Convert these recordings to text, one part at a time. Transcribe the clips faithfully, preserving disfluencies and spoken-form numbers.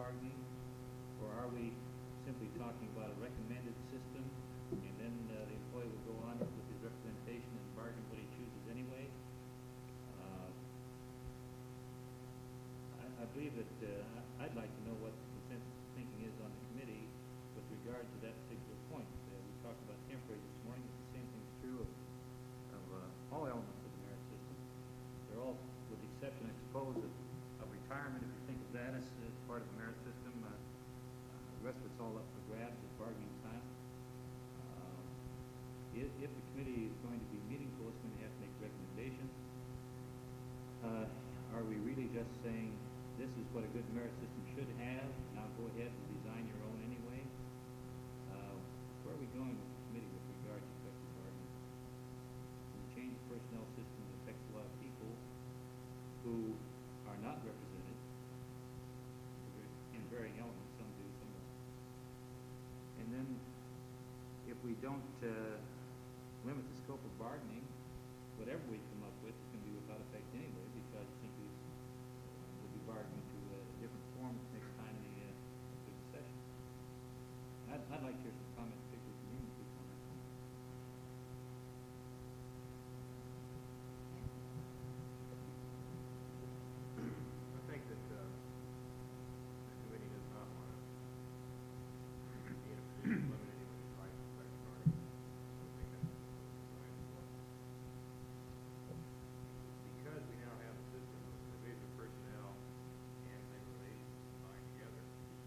bargaining? Or are we simply talking about a recommended system, and then uh, the employee will go on with his representation and bargain what he chooses anyway? Uh, I, I believe that uh, I- I'd like to know what the consensus thinking is on the committee with regard to that particular point. Uh, we talked about temporary this morning. The same thing's true of, of uh, all elements of the merit system. They're all, with the exception, I suppose, of, of retirement, if you think of that as, as part of the merit system. Uh, uh, the rest of it's all up for grabs at bargaining time. Um, if, if the committee is going to be meaningful, it's going to have to make recommendations. Uh, are we really just saying this is what a good merit system should have, now go ahead and design your own anyway? Uh, where are we going with the committee with regard to collective bargaining? We change the personnel system that affects a lot of people who are not represented in varying elements. Some do, some don't. And then if we don't uh, limit the scope of bargaining, whatever we come up with is going to be without effect anyway, because simply we'll be bargaining to a different form next time the, uh, the session. I'd, I'd like to hear some comments, particularly from union people on that one. I think that uh, the committee does not want to be in a position to limit anybody's right to collective bargaining. I think that's my point. Because we now have a system of division of personnel and labor relations combined together,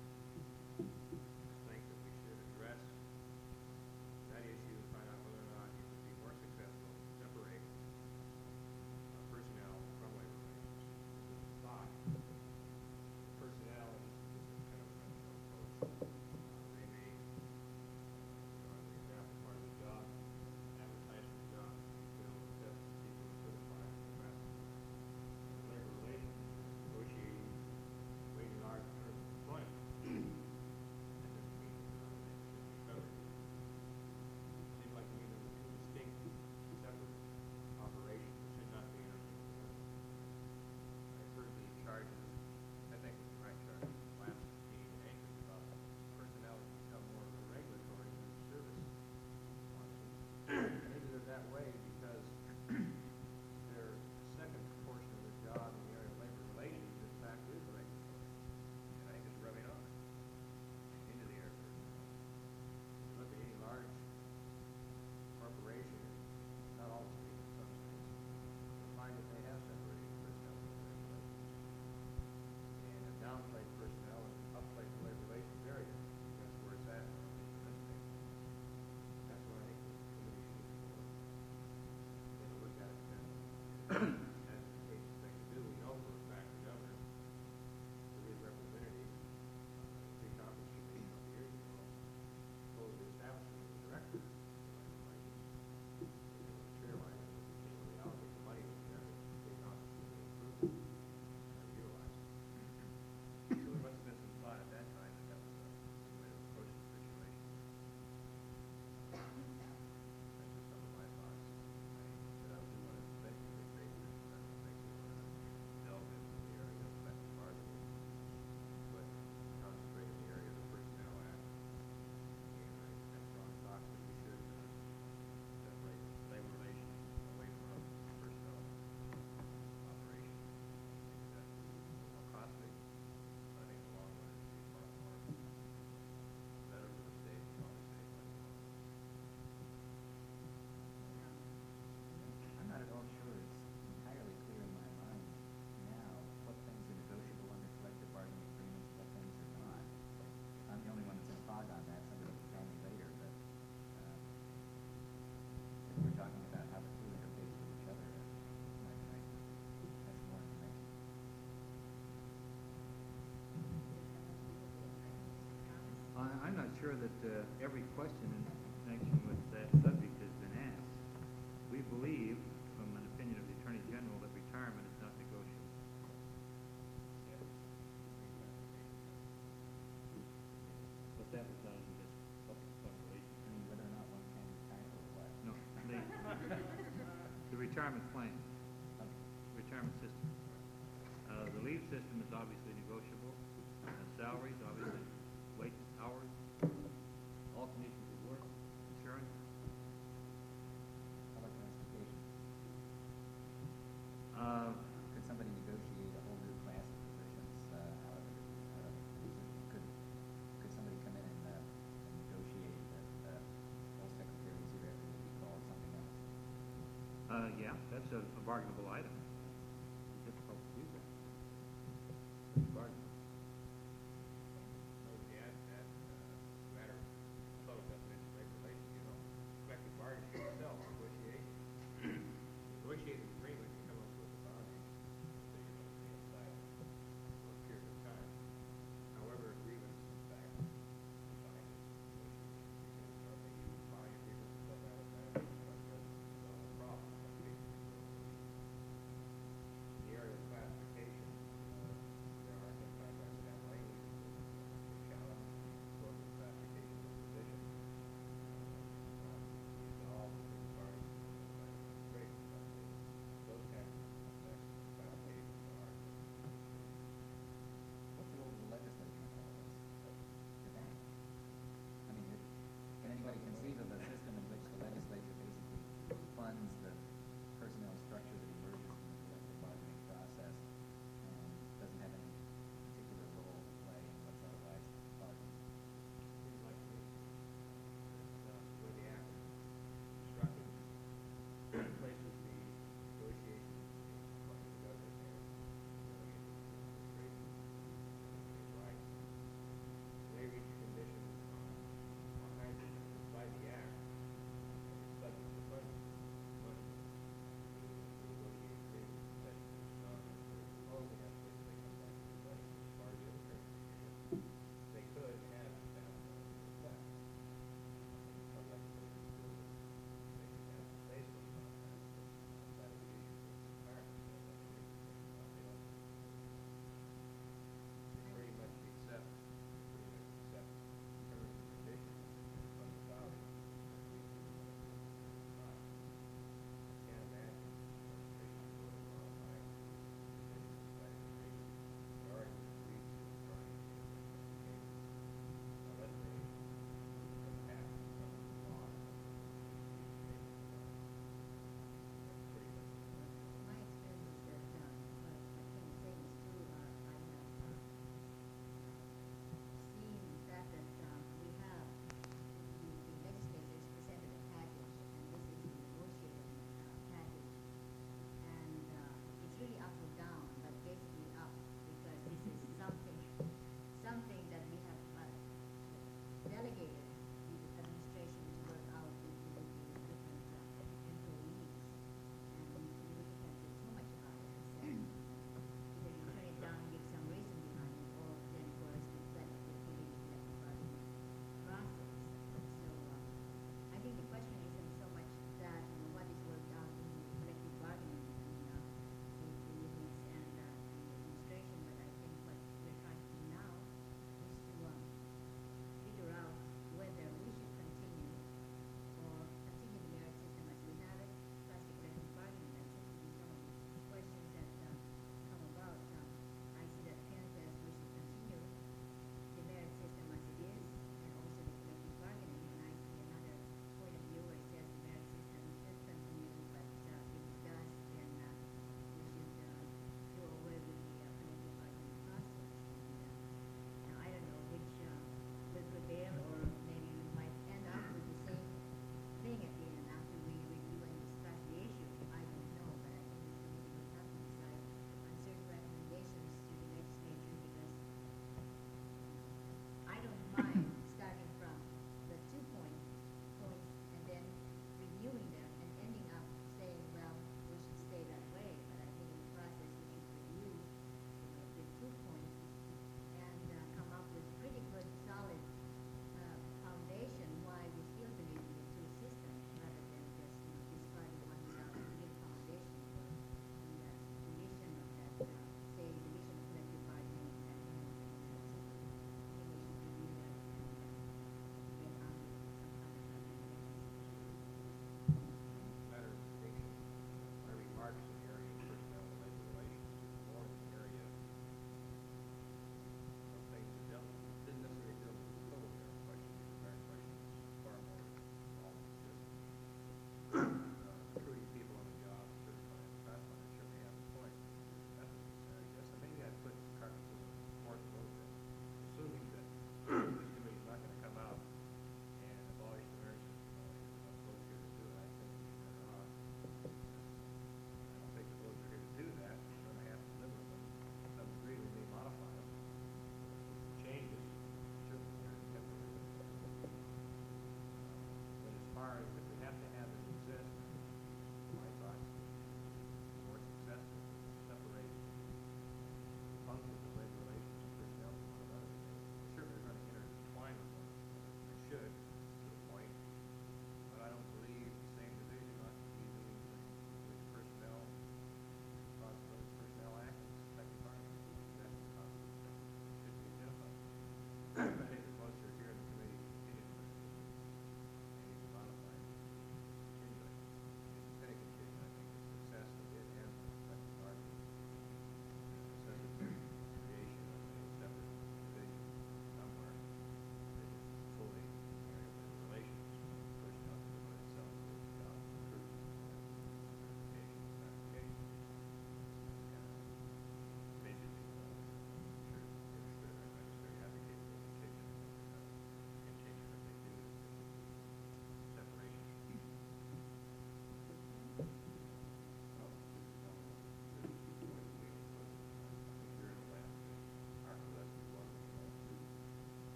I think that we should address that issue and find out whether or not it would be more successful to separate uh, personnel from labor relations. This is a thought. Personnel is, is kind of a mental approach. Uh, they may, uh, you know, as an example, part of the job, advertise for the job, you know, test people who are certified for the best. Labor relations is negotiating wage and hours for employment. That doesn't mean that none of it should be covered. Seems like to me those are two distinct, separate operations that should not be intermingled together. I've heard the charges, I think it was the right charge, last meeting in Anchorage about personnel has become more of a regulatory than a service function. Maybe they're that way because their second portion of their job in the area of labor relations, in fact, is regulatory. And I think it's rubbing off into the area of personnel. Look at any large corporation, not all the states, in some states, you'll find that they have separated personnel from labor relations. And have downplayed personnel and upplayed the labor relations area. That's where it's at, at least in this state. That's what I think the committee should explore. Take a look at it and as the case thing to do. We know for a fact the governor, through his representative, uh, big conference he made a couple years ago, proposed the establishment of the director of labor relations. And the chairman, you can't really allocate the money with there, but the big conference he made approved it, never utilized it. So there must have been some thought at that time that that was a way to approach the situation. That's just some of my thoughts. I said I do want to eventually create this, but I don't think we want to delve into the area of collective bargaining, but concentrate in the area of the Personnel Act. And I have strong thoughts that we should uh, separate labor relations away from personnel operations. That's more costly, but I think in the long run it'd be far more better for the state and probably save money. I'm not at all sure it's entirely clear in my mind now what things are negotiable under collective bargaining agreements, what things are not. I'm the only one that's in fog on that, somebody can tell me later, but uh, if we're talking about how the two interface with each other, uh, might be nice to have some more information. I- I'm not sure that uh, every question in connection with that subject has been asked. We believe, from an opinion of the Attorney General, that retirement is not negotiable. But that was done in this public public I relations. mean, whether or not one can retire or what. No, the, the retirement plan, Okay. retirement system. Uh, the leave system is obviously negotiable. Uh, salaries, obviously, wages, hours, all conditions of work, insurance. How about transportation? Uh, Could somebody negotiate a whole new class of positions, uh, out of a, out of a position? Could, could somebody come in and, uh, and negotiate that, uh, all secretaries hereafter would be called something else? uh, yeah, that's a, a bargainable item. It's difficult to do that. It's bargainable. I would add that, uh, matter of total definition of labor relations, you know, collective bargaining itself, negotiation. Negotiating agreement, you come up with a boundary, so you're going to be inside for a period of time. However, agreements, in fact, define negotiation, because are they you buying agreements and stuff out of that, you know, that's a problem. Some cases, you know,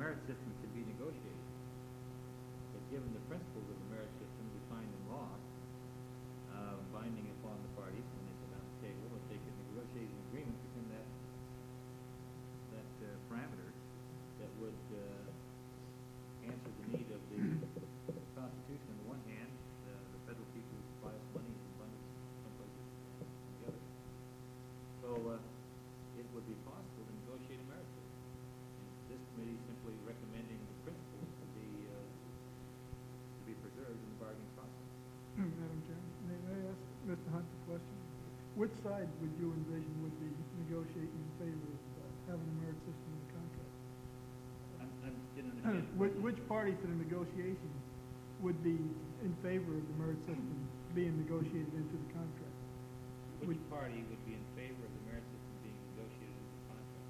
merit system can be negotiated. But given the principles of the merit system defined in law, uh, binding upon the parties when they sit down at the table, if they could negotiate an agreement within that, that uh, parameter that would uh, answer the need of the Constitution on the one hand, uh, the federal people who supply us money in abundance some places on the other. So uh, it would be possible to negotiate a merit system. And this committee is simply recommending the principles to be uh, to be preserved in the bargaining process. Madam Chairman, may I ask Mister Hunt a question? Which side would you envision would be negotiating in favor of uh, having a merit system in the contract? I'm, I didn't understand. the Which, question. which party to the negotiation would be in favor of the merit system being negotiated into the contract? Which would- party would be in favor of the merit system being negotiated into the contract?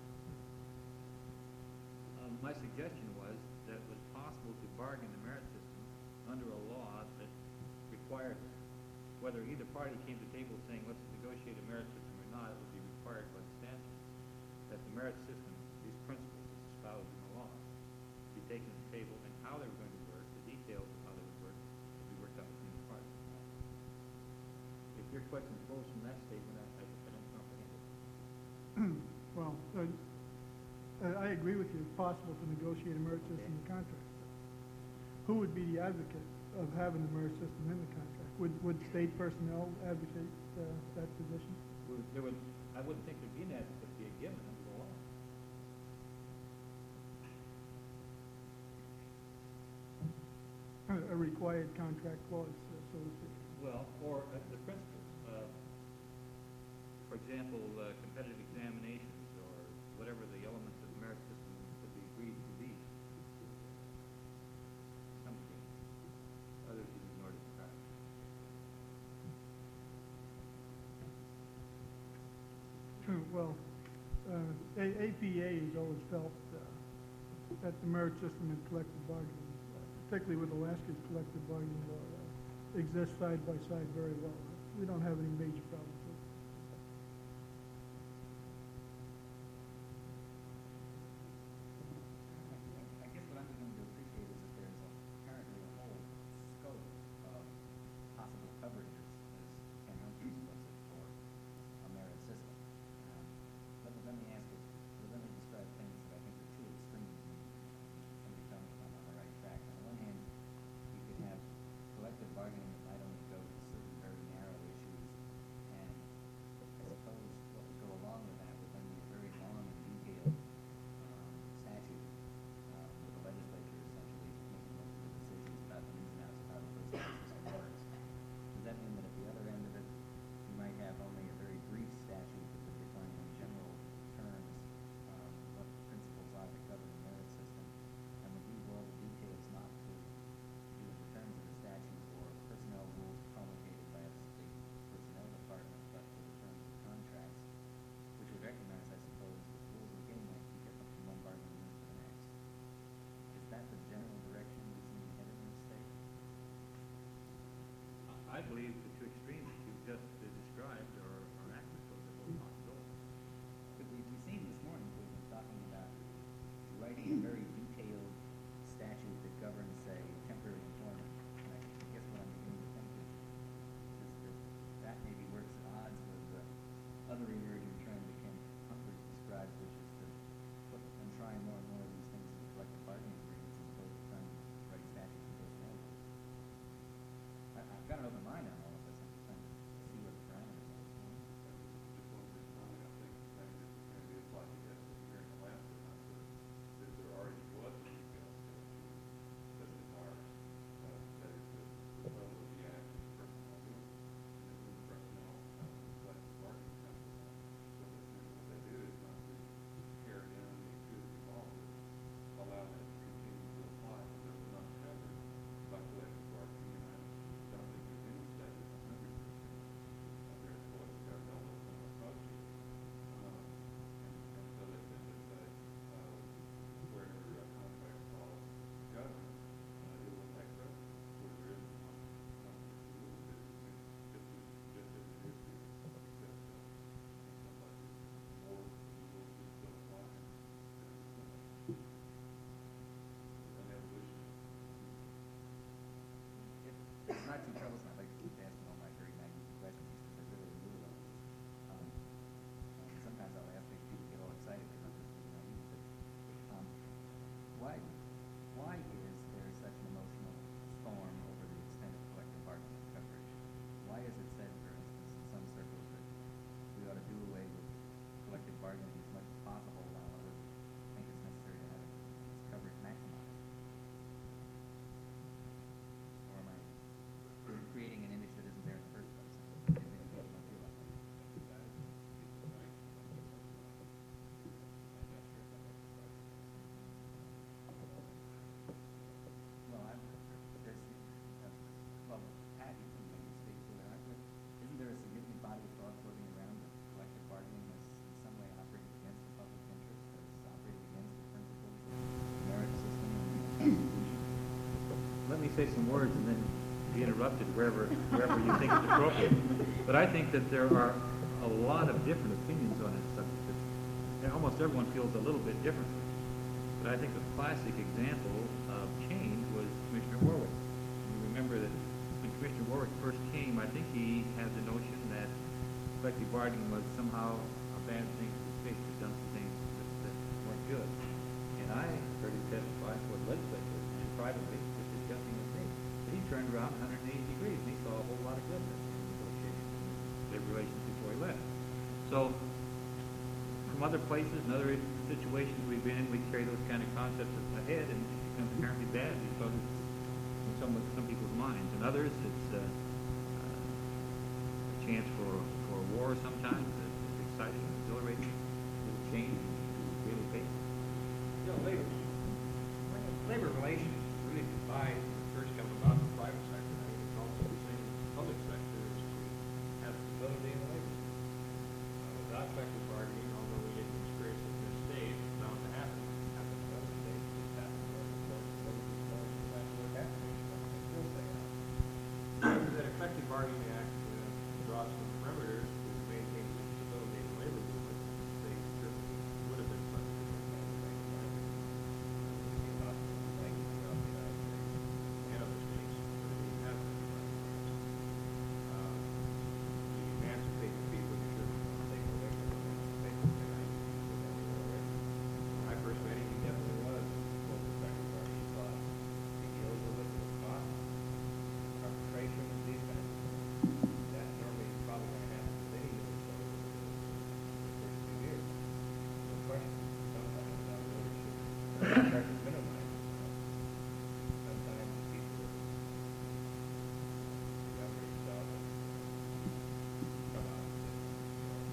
Um, my suggestion was that it was possible to bargain the merit system under a law that required, whether either party came to the table saying, let's negotiate a merit system or not, it would be required by the statute, that the merit system, these principles as espoused in the law, be taken to the table, and how they were going to work, the details of how they would work, would be worked out between the parties. If your question flows from that statement, I, I, I don't comprehend it. Well, uh, uh, I agree with you, it's possible to negotiate a merit system in the contract. Who would be the advocate of having a merit system in the contract? Would, would state personnel advocate uh, that position? Would- There would, I wouldn't think there'd be an advocate be a given under the law. A a required contract clause, uh, so to speak. Well, or uh, the principles, uh, for example, uh, competitive examinations or whatever the elements of the merit system could be agreed to be. Some case, others have ignored it entirely. Uh, Well, uh, A- APA has always felt uh, that the merit system and collective bargaining, uh, particularly with Alaska's collective bargaining law, uh, exists side by side very well. We don't have any major problems with it. I guess what I'm beginning to appreciate is that there's a, apparently a whole scope of possible coverages, as Ken Humphries puts it, for a merit system. Um, let, me- let me ask it, let me describe things that I think are two extremes, and somebody tell me if I'm on the right track. On the one hand, you could have collective bargaining that might only go to certain very narrow issues and you say some words and then be interrupted wherever, wherever you think it's appropriate. But I think that there are a lot of different opinions on this subject. And almost everyone feels a little bit differently. But I think a classic example of change was Commissioner Warwick. You remember that when Commissioner Warwick first came, I think he had the notion that collective bargaining was somehow a bad thing for the state, had done some things that, that weren't good. And I heard him testify for the legislature and privately, just discussing with me. But he turned around one hundred eighty degrees, and he saw a whole lot of goodness in negotiations and labor relations before he left. So, from other places and other situations we've been in, we carry those kind of concepts ahead, and it becomes apparently bad because it's in some, some people's minds. And others, it's uh, uh, a chance for, for a war sometimes. It's exciting, exhilarating, a little change, really big. You know, labor, labor relations really divide when it first come about in the private sector. I think it's also the same in the public sector is to have stability in the labor. Uh, without collective bargaining, although we didn't experience it in this state, it's bound to happen. It happened in other states, it's happened in other states, that's what happened. It will say that. That a collective bargaining act uh, draws some parameters to maintain some stability in the labor movement. They certainly would have been flexible in that way. Not like throughout the United States and other states, but it has been uh, you emancipate the people, you shouldn't take away from them. Emancipate them, and I think that they were already. When I first met him, he definitely was what the secretary he thought he deals with it, with cost, arbitration, these kinds of things. That normally is probably going to happen with any new so in the first few years. No question. Sometimes I really should start to minimize. Sometimes people are younger yourself and come out and say, you know,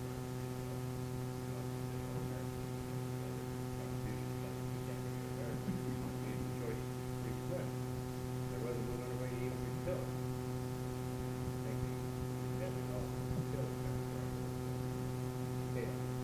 there wasn't no other way to even refill it. I think we never know until it's kind of scale.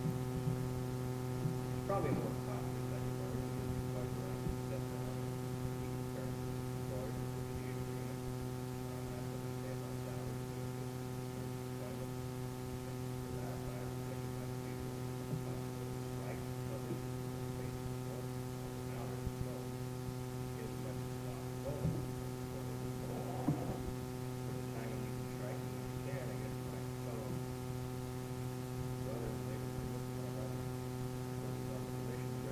It's probably more costly than you were, because you quite right, you step down and keep the terms of employers and negotiate agreement. Uh, that's what we say about salaries, so it's just employment. And for that, I would think it might be a possibility to strike others, face the court. Now there's no, as much as possible. For the time when you can strike and when you can, I guess my fellow brothers, labor movement, and all that, those on the commission,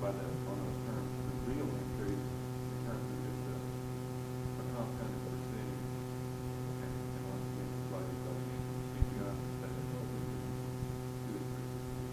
by that, on those terms, the real increase in terms of just a, a compounded percentage, and, and once again, divided by the C P I, that is what we do, two or three.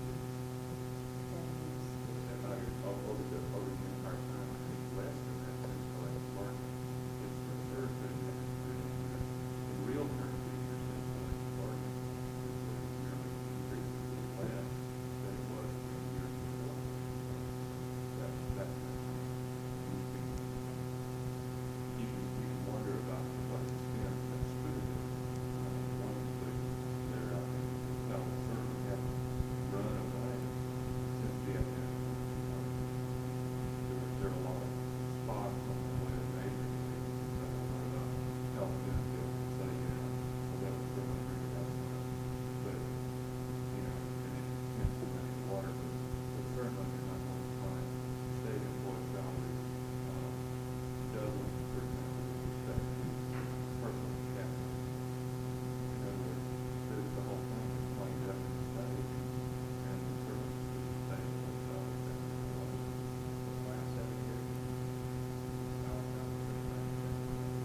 Seven years, over the, over the entire time, I think less than that since collective bargaining. It's for sure that it is, that in, in real terms, the year since collective bargaining, it's a yearly increase is less than it was in years before. That, that, you can, you can, you can wonder about to what extent that's true. Uh, one of the things there, I think, is that we certainly have run away since the advent. Uh, there, there are a lot of spots on the way to major things that will run about health benefits and say, you know, well, that was certainly agree with that. But, you know, and it depends on many water, but, but certainly you're not going to find state employee salaries, uh, doubling, for example, with respect to personal capital. In other words, the, the whole thing is played up in the state, and certainly the state employee salaries have been low. The last seven years, salary down to thirty-nine percent.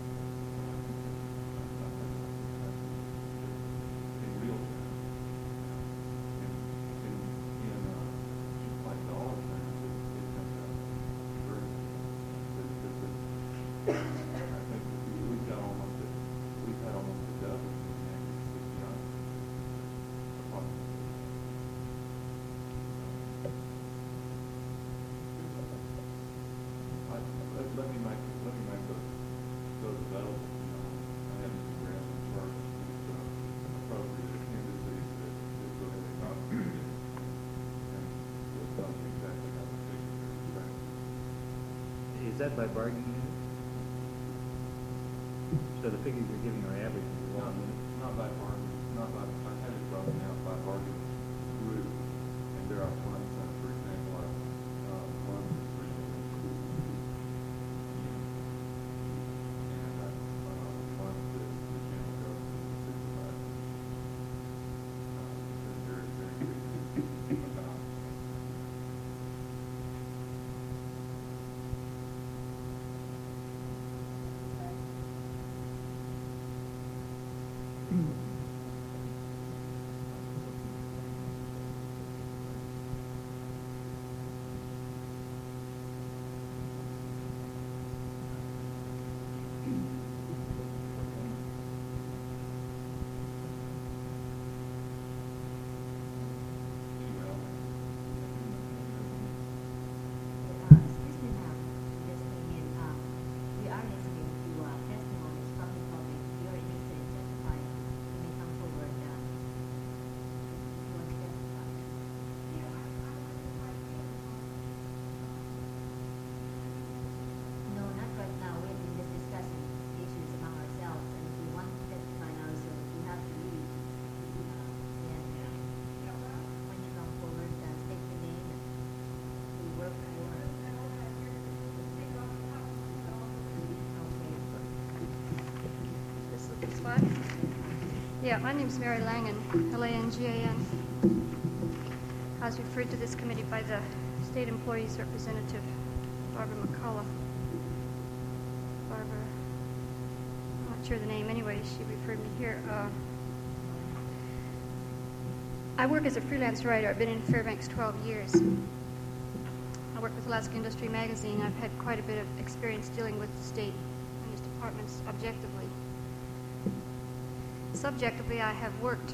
In real terms, in, in, in, uh, like dollar terms, it, it comes out very, but, but, but I think that we, we've got almost a, we've had almost a dozen in the next sixty years. I, let, let me make, let me make those, those available, you know, I haven't been grabbing first, it's, uh, appropriate appendices that, that go ahead and copy it, and will tell you exactly how the figures are extracted. Is that by bargaining unit? So the figures you're giving are average for Not, one unit? not by bargaining, not by, I have it broken out by bargaining group, and there are ones, uh, for example, like, uh, one that's originally and, uh, uh, one that the general government supervisor. Uh, there, there increases about. Anyway, I'll- Uh, Excuse me, ma'am, just came in. Um, we are listening to uh, testimonies from the public. If you're interested in testifying, you may come forward. Uh, if you want to testify. No, not right now. We've been just discussing issues among ourselves, and if you want to testify now, so you have to leave. Then, uh, when you come forward, uh, state your name and who you work for. This this one? Yeah, my name's Mary Langan, L A N G A N. I was referred to this committee by the state employees representative, Barbara McCullough. Barbara, I'm not sure the name anyway, she referred me here. Uh, I work as a freelance writer. I've been in Fairbanks twelve years. I work with Alaska Industry Magazine. I've had quite a bit of experience dealing with the state and its departments objectively. Subjectively, I have worked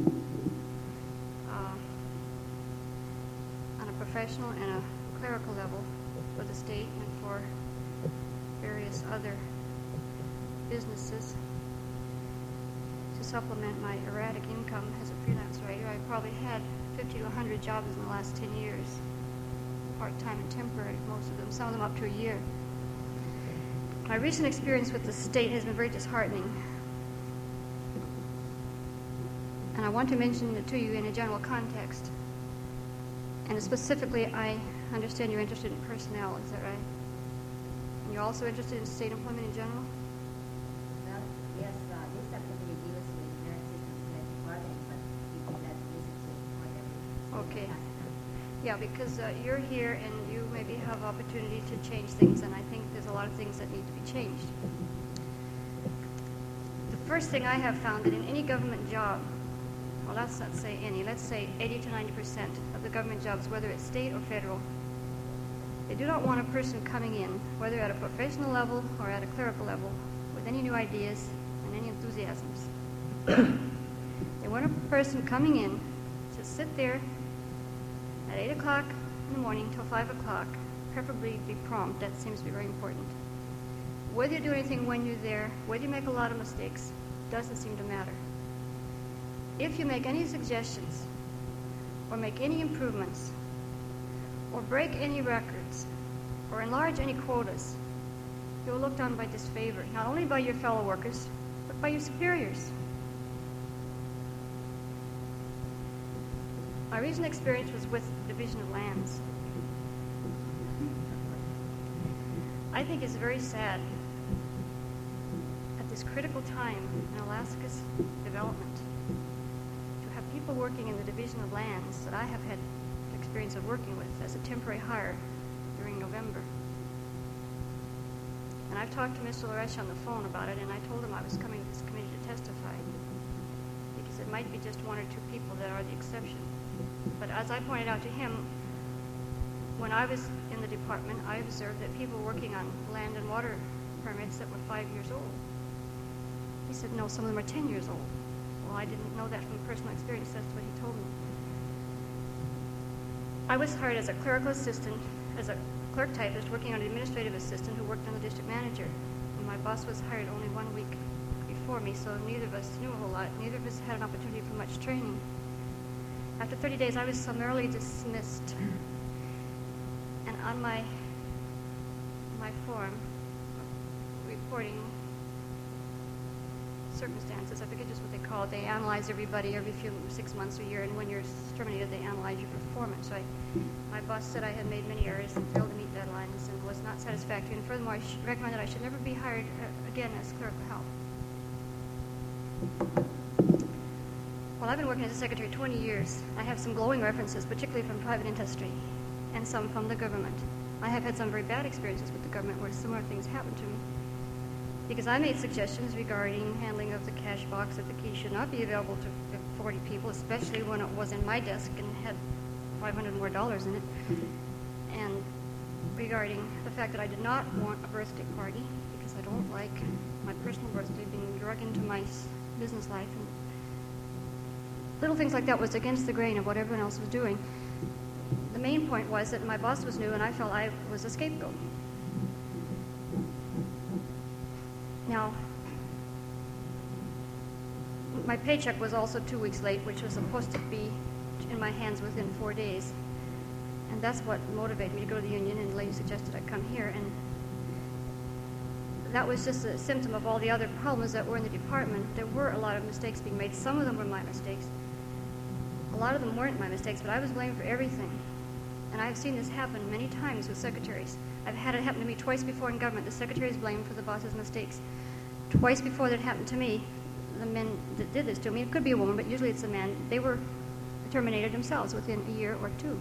uh, on a professional and a clerical level for the state and for various other businesses to supplement my erratic income as a freelance writer. I probably had fifty to one hundred jobs in the last ten years, part-time and temporary, most of them, some of them up to a year. My recent experience with the state has been very disheartening. And I want to mention it to you in a general context. And specifically, I understand you're interested in personnel, is that right? And you're also interested in state employment in general? Well, yes, uh, this subcommittee deals with merit systems collective bargaining, but you can let listen to whatever. Okay. Yeah, because uh, you're here and you maybe have opportunity to change things, and I think there's a lot of things that need to be changed. The first thing I have found that in any government job, well, let's not say any, let's say eighty to ninety percent of the government jobs, whether it's state or federal, they do not want a person coming in, whether at a professional level or at a clerical level, with any new ideas and any enthusiasms. They want a person coming in to sit there at eight o'clock in the morning till five o'clock, preferably be prompt. That seems to be very important. Whether you do anything when you're there, whether you make a lot of mistakes, doesn't seem to matter. If you make any suggestions or make any improvements or break any records or enlarge any quotas, you're looked on by disfavor, not only by your fellow workers, but by your superiors. My recent experience was with the Division of Lands. I think it's very sad at this critical time in Alaska's development to have people working in the Division of Lands that I have had experience of working with as a temporary hire during November. And I've talked to Mister Loresh on the phone about it, and I told him I was coming to this committee to testify, because it might be just one or two people that are the exception. But as I pointed out to him, when I was in the department, I observed that people working on land and water permits that were five years old. He said, no, some of them are ten years old. Well, I didn't know that from personal experience. That's what he told me. I was hired as a clerical assistant, as a clerk typist, working on an administrative assistant who worked on the district manager. And my boss was hired only one week before me, so neither of us knew a whole lot. Neither of us had an opportunity for much training. After thirty days, I was summarily dismissed. And on my my form reporting circumstances, I forget just what they call it, they analyze everybody every few six months or a year, and when you're terminated, they analyze your performance. So I, my boss said I had made many errors and failed to meet deadlines and was not satisfactory, and furthermore, I sh- recommended I should never be hired uh, again as clerical help. Well, I've been working as a secretary twenty years. I have some glowing references, particularly from private industry, and some from the government. I have had some very bad experiences with the government where similar things happened to me, because I made suggestions regarding handling of the cash box, that the key should not be available to forty people, especially when it was in my desk and had five hundred more dollars in it, and regarding the fact that I did not want a birthday party, because I don't like my personal birthday being drug into my business life, and little things like that was against the grain of what everyone else was doing. The main point was that my boss was new, and I felt I was a scapegoat. Now, my paycheck was also two weeks late, which was supposed to be in my hands within four days. And that's what motivated me to go to the union, and the lady suggested I come here. And that was just a symptom of all the other problems that were in the department. There were a lot of mistakes being made. Some of them were my mistakes. A lot of them weren't my mistakes, but I was blamed for everything. And I've seen this happen many times with secretaries. I've had it happen to me twice before in government. The secretary is blamed for the boss's mistakes. Twice before that happened to me, the men that did this to me, it could be a woman, but usually it's a man, they were terminated themselves within a year or two.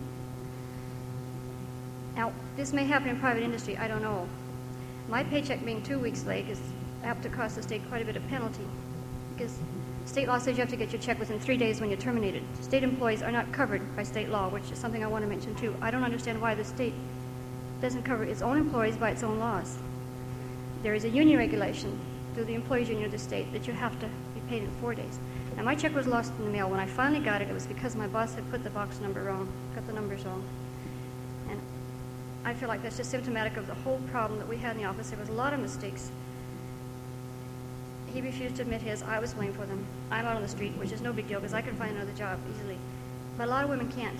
Now, this may happen in private industry, I don't know. My paycheck being two weeks late is apt to cost the state quite a bit of penalty, because state law says you have to get your check within three days when you're terminated. State employees are not covered by state law, which is something I want to mention too. I don't understand why the state doesn't cover its own employees by its own laws. There is a union regulation through the employees union of the state that you have to be paid in four days. Now, my check was lost in the mail. When I finally got it, it was because my boss had put the box number wrong, got the numbers wrong. And I feel like that's just symptomatic of the whole problem that we had in the office. There was a lot of mistakes. He refused to admit his. I was blamed for them. I'm out on the street, which is no big deal because I can find another job easily. But a lot of women can't.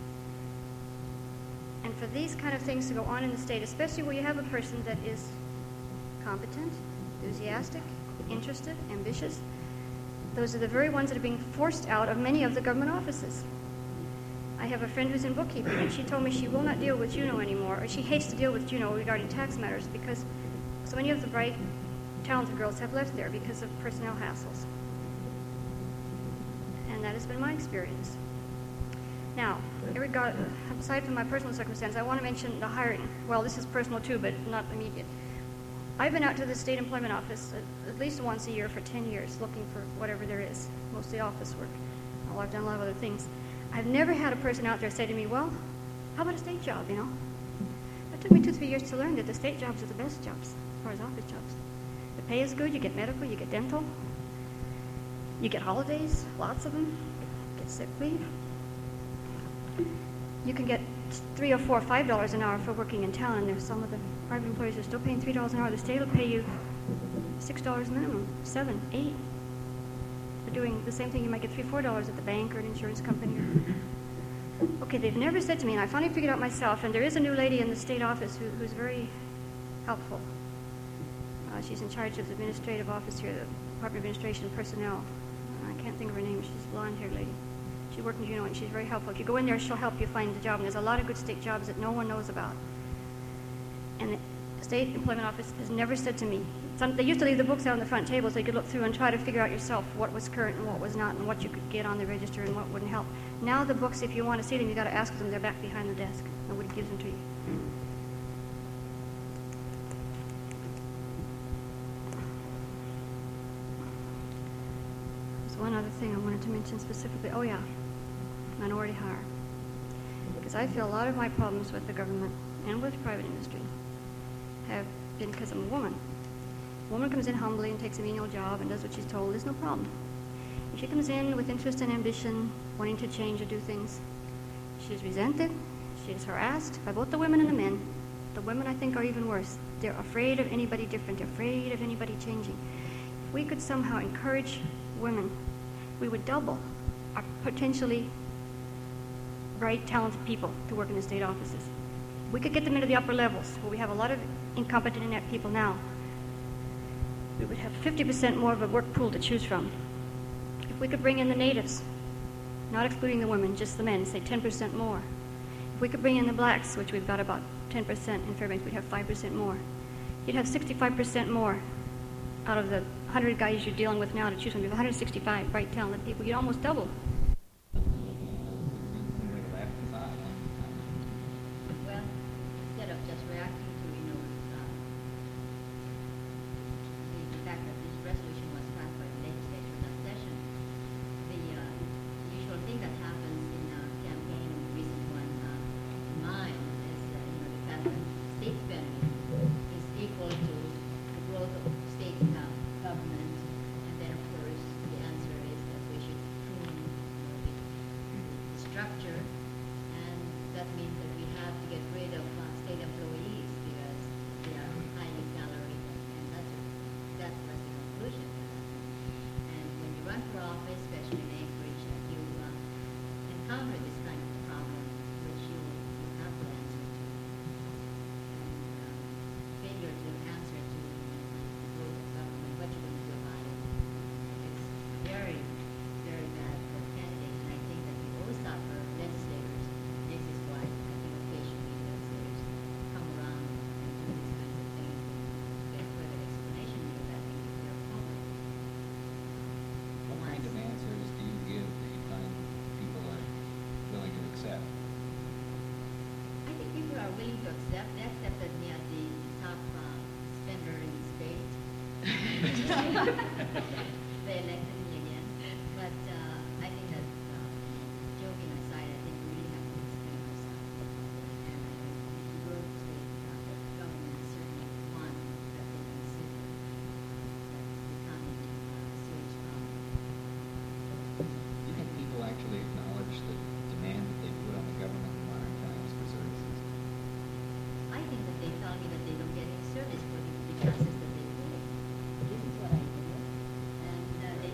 And for these kind of things to go on in the state, especially where you have a person that is competent, enthusiastic, interested, ambitious, those are the very ones that are being forced out of many of the government offices. I have a friend who's in bookkeeping, and she told me she will not deal with Juneau anymore, or she hates to deal with Juneau regarding tax matters because so many of the bright, talented girls have left there because of personnel hassles. And that has been my experience. Now, regard, aside from my personal circumstance, I want to mention the hiring. Well, this is personal too, but not immediate. I've been out to the state employment office at, at least once a year for ten years looking for whatever there is, mostly office work. Well, I've done a lot of other things. I've never had a person out there say to me, well, how about a state job, you know? It took me two, three years to learn that the state jobs are the best jobs as far as office jobs. The pay is good, you get medical, you get dental, you get holidays, lots of them, you get sick leave. You can get three or four or five dollars an hour for working in town, and there's some of the private employers are still paying three dollars an hour. The state will pay you six dollars minimum, seven, eight. For doing the same thing, you might get three, four dollars at the bank or an insurance company. Okay, they've never said to me, and I finally figured out myself, and there is a new lady in the state office who, who's very helpful. Uh, she's in charge of the administrative office here, the Department of Administration and Personnel. I can't think of her name. She's a blonde-haired lady. She worked in Juneau, and she's very helpful. If you go in there, she'll help you find a job, and there's a lot of good state jobs that no one knows about. And the state employment office has never said to me, some, they used to leave the books out on the front table so you could look through and try to figure out yourself what was current and what was not, and what you could get on the register and what wouldn't help. Now the books, if you want to see them, you got to ask them. They're back behind the desk. Nobody gives them to you. There's one other thing I wanted to mention specifically. Oh yeah, minority hire. Because I feel a lot of my problems with the government and with private industry have been because I'm a woman. A woman comes in humbly and takes a menial job and does what she's told, there's no problem. If she comes in with interest and ambition, wanting to change or do things, she's resented, she's harassed by both the women and the men. The women, I think, are even worse. They're afraid of anybody different, they're afraid of anybody changing. If we could somehow encourage women, we would double our potentially bright, talented people to work in the state offices. We could get them into the upper levels, where we have a lot of incompetent inept people now. We would have fifty percent more of a work pool to choose from. If we could bring in the natives, not excluding the women, just the men, say ten percent more. If we could bring in the blacks, which we've got about ten percent in Fairbanks, we'd have five percent more. You'd have sixty-five percent more out of the one hundred guys you're dealing with now to choose from. You have one hundred sixty-five bright, talented people. You'd almost double. Well, instead of just reacting to, you know, um, the, the fact that this resolution was passed by the legislature in that session, the uh, usual thing that happens in a campaign, and the recent one uh, in mine, is uh, you know, the fact that state spending is equal to the growth of state uh, government, and then of course the answer is that we should prune, you know, the, the structure, and that means that we have to get rid of uh, state employees because they are highly salaried, and that's that's that's the conclusion. And when you run for office, especially in Anchorage, uh, you uh, encounter this kind of problem, which you you have to answer to, and um, failure to answer to the growth of government, what you're going to do about it. It's very, very bad for candidates, and I think that we all suffer, legislators. This is why I think occasionally legislators come around and do these kinds of things and get further explanation because I think it's their problem. What kind of answers do you give that you find people are willing to accept? I think people are willing to accept. They accepted me as the top uh, spender in the state. They elected me again. But uh, I think that, uh, joking aside, I think we really have to explain ourselves. And I think if you work with uh, government is certainly one that they consider that's becoming uh, a serious problem. Do you think people actually acknowledge the demand that they put on the government in modern times for services? I think that they tell me that they don't get any service for the, the taxes that they pay. This is what I do. And uh, they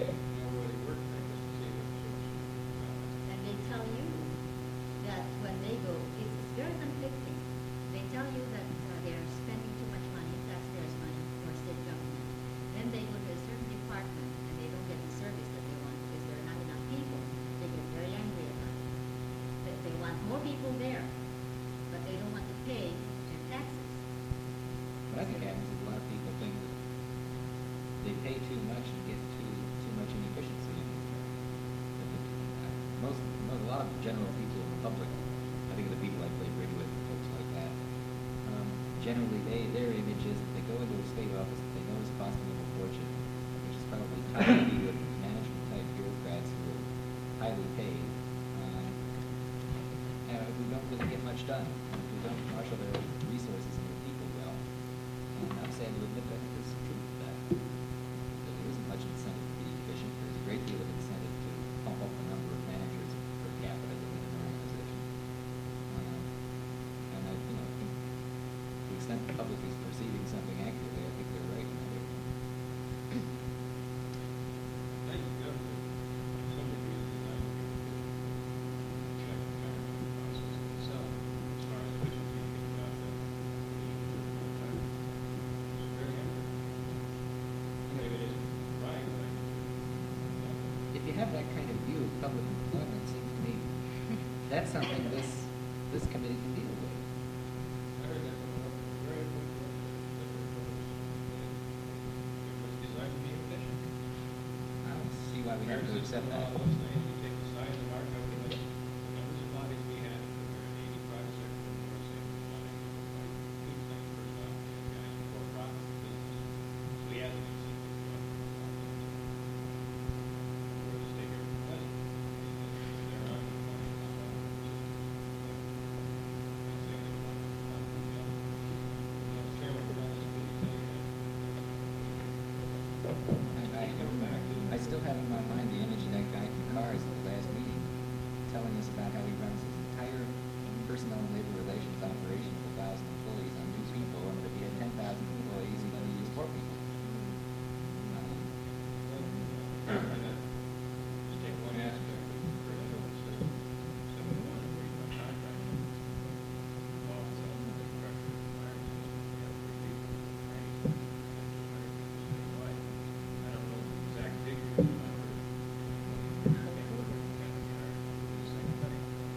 and they tell you that when they go, it's, it's very conflicting. They tell you that uh, they are spending too much money, taxpayers' money, for state government. Then they go to a certain department and they don't get the service that they want because there are not enough people. They get very angry about it. They, they want more people there, but they don't want to pay their taxes. What I think happens is a lot of people think that they pay too much and get too too much inefficiency. In it. That it, uh, most, most, a lot of general people public, I think of the people like Blake Ridgewood and folks like that. Um, generally, they, their image is that they go into a state office that they know is costing them a fortune, which is probably tied to with management type bureaucrats who are highly paid, um, and who don't really get much done, and who don't marshal their resources and their people well. And I'm sad to admit that there's some truth to that. That there isn't much incentive to be efficient. There's a great deal of incentive to pump up the number of managers per capita within an organization. Um, and I, you know, think to the extent the public is perceiving something accurately, I think they're right in that area. I think government, to some degree, is designed to be efficient. Check the management process itself, as far as efficiency, you think about that. It's very accurate. Maybe it isn't right, but I think If you have that kind of view of public employment, it seems to me that's something this this committee can deal with. I heard that from a very important that there was, it was designed to be efficient. I don't see why we have to accept that. All those things, you take the size of our government, the numbers of bodies we have, we're in eighty private sector, and we're saying we want to like two things first off, guys, for profit business. So we have to do something. We're just taking it for money. They're on the money, not on the system. And saying they want to not do that. You know, Chairman, we're not just going to tell you that. I, I, I still have in my mind the image of that guy from Cars at the last meeting telling us about how he runs his entire personnel and labor relations operation with a thousand employees on two people, and if he had ten thousand employees, he'd only use four people. Um, And then, just take one aspect of the personnel system, seventy-one, where you have contracting, office, the director, fire, you have three people, training, one hundred people statewide. I don't know the exact figures, but I heard, you know, maybe we're looking at the entire, the same thing.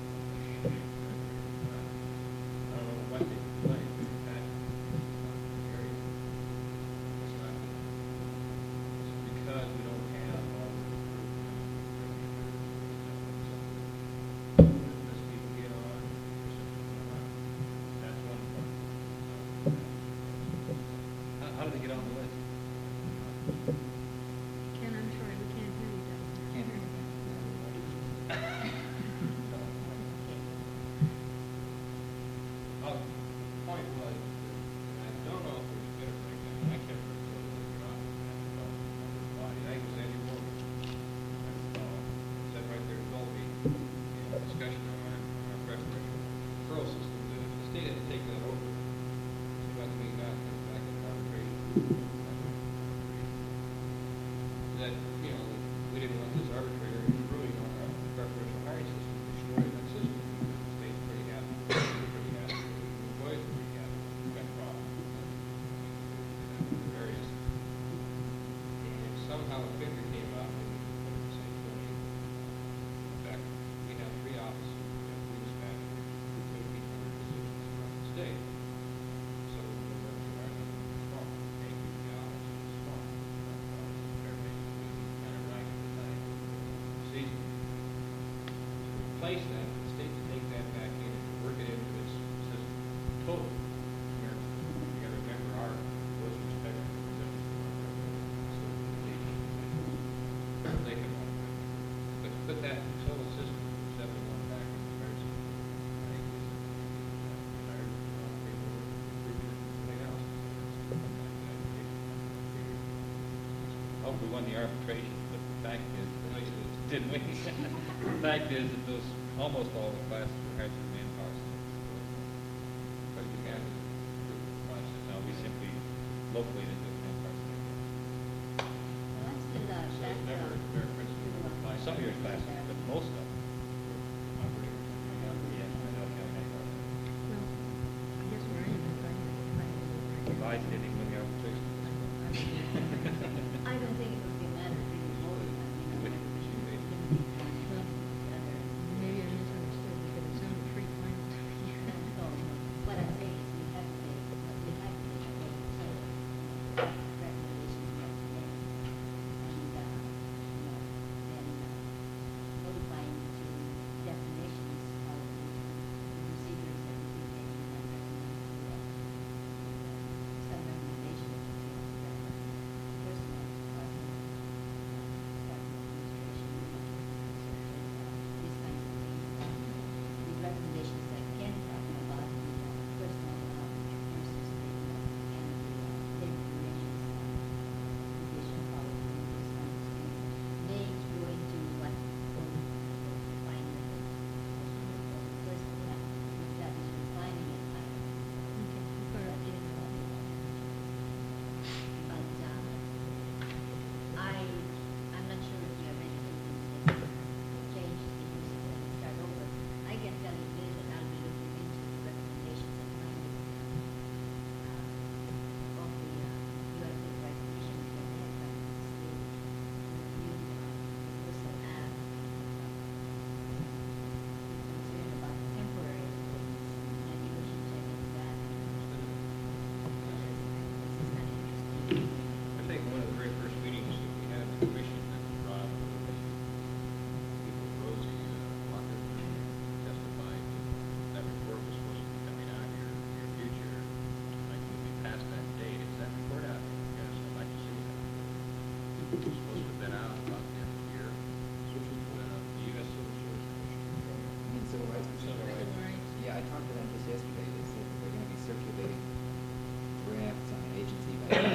I don't know what they play, but that area, it's not good. It's because we don't have all the recruitment. As people get on, there's something going on. That's one part. How, how do they get on the list? Ken, I'm sorry, we can't hear you down there. Can't hear anything. Oh, point was, and I don't know if there's been a breakdown, I can't remember what it was, your office, I have to call the number of body, I think it was Andy Morgan. I recall, said right there, told me, in a discussion on our, on our preparation referral system, that if the state had to take that over, it must mean not comes back in arbitration. That, you know, we didn't want this arbitrator ruining on our preferential hiring system, destroying that system, because the state's pretty happy, we're pretty happy, the employees are pretty happy, we've got problems. Various, and somehow a figure came out, maybe one of the same twenty. In fact, we have three offices, we have three dispatchers, fifteen hundred positions throughout the state. So the numbers are small, A Q jobs is small, Fairbanks is kind of right at the time season. To replace that, the state to take that back in and to work it into its system totally. Where you gotta remember our, those respective positions from our government, so they, they can all, but to put that total system, seventy-one back in comparison, I think is, uh, tired, uh, people were recruiting everything else. I hope we won the arbitration, but the fact is, No, you didn't. didn't we? The fact is that those, almost all the classes were hired through manpower. But you have to approve the process. Now, we simply locally did the manpower. Well, let's do the So back, it's never a fair principle to apply. Some of your classes, but most of them. Operators. Yes, I know, yeah, manpower. Well, I guess we're in it, right? Revised didn't even win the arbitration. I don't think it would be a matter of being voted on, you know, whether we should limit one or the other. Maybe I misunderstood, because it sounded free final to me. No, no, what I'm saying is we have to make, we have to make a vote, so, you know, recommendations we have to make. And, uh, you know, then uh, notifying to definitions of the supposed to have been out about the end of the year. Uh, the U S Civil Service Commission. I mean, civil rights commission. Civil rights. Yeah, I talked to them just yesterday. They said that they're gonna be circulating drafts on an agency by